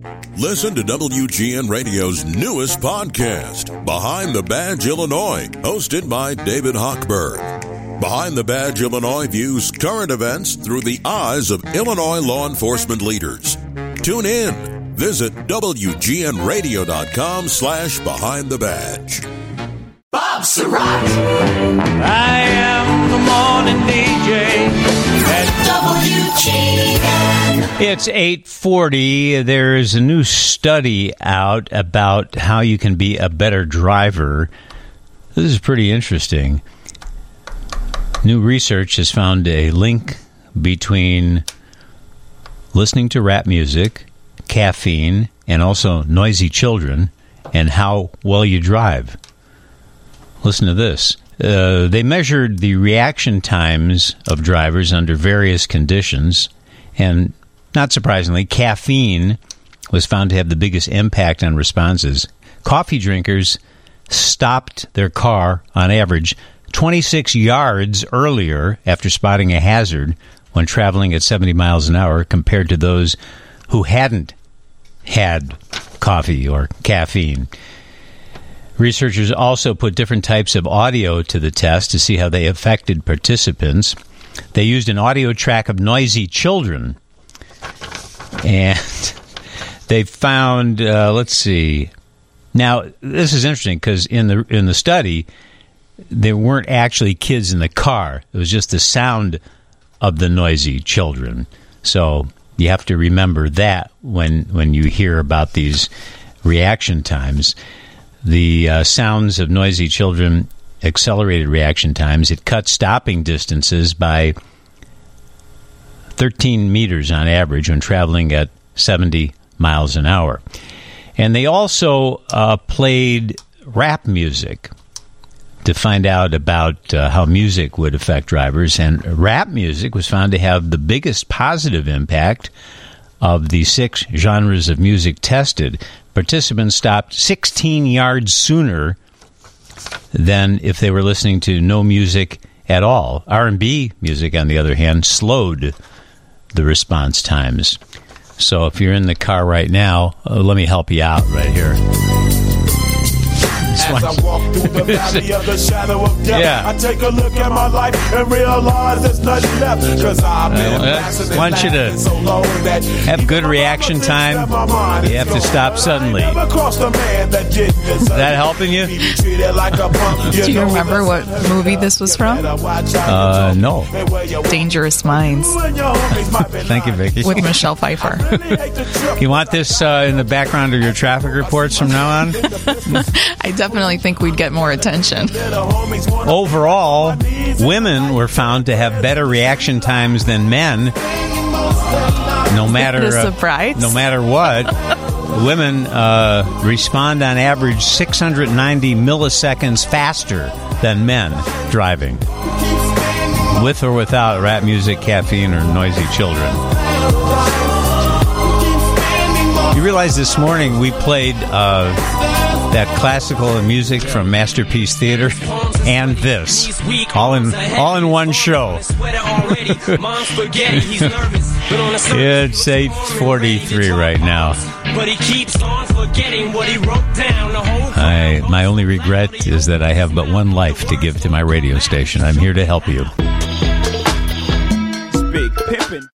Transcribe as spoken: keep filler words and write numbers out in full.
Listen to W G N Radio's newest podcast, Behind the Badge Illinois, hosted by David Hochberg. Behind the Badge Illinois views current events through the eyes of Illinois law enforcement leaders. Tune in. Visit W G N radio dot com slash behind the badge. Bob Surratt. I am the morning D J at W G N. It's eight forty. There's a new study out about how you can be a better driver. This is pretty interesting. New research has found a link between listening to rap music, caffeine, and also noisy children, and how well you drive. Listen to this. Uh, they measured the reaction times of drivers under various conditions, and not surprisingly, caffeine was found to have the biggest impact on responses. Coffee drinkers stopped their car, on average, twenty-six yards earlier after spotting a hazard when traveling at seventy miles an hour compared to those who hadn't had coffee or caffeine. Researchers also put different types of audio to the test to see how they affected participants. They used an audio track of noisy children, and they found, uh, let's see. Now, this is interesting because in the in the study, there weren't actually kids in the car. It was just the sound of the noisy children. So you have to remember that when when you hear about these reaction times. The uh, sounds of noisy children accelerated reaction times. It cut stopping distances by thirteen meters on average when traveling at seventy miles an hour. And they also uh, played rap music to find out about uh, how music would affect drivers. And rap music was found to have the biggest positive impact of the six genres of music tested. Participants stopped sixteen yards sooner than if they were listening to no music at all. R and B music, on the other hand, slowed the response times. So if you're in the car right now, uh, let me help you out right here. As I walk through the valley of the shadow of death, yeah. I take a look at my life and realize there's nothing left. Because I've been I want you to so long that have good reaction time. You have to stop suddenly. Is that helping you? Do you remember what movie this was from? Uh, no. Dangerous Minds. Thank you, Vicky. With Michelle Pfeiffer. You want this uh, in the background of your traffic reports from now on? I definitely think we'd get more attention. Overall, women were found to have better reaction times than men. No matter the surprise. Uh, no matter what, women uh, respond on average six hundred ninety milliseconds faster than men driving, with or without rap music, caffeine, or noisy children. You realize this morning we played uh, that classical music from Masterpiece Theater and this all in all in one show. It's eight forty-three right now. I, my only regret is that I have but one life to give to my radio station. I'm here to help you. Big pimpin'.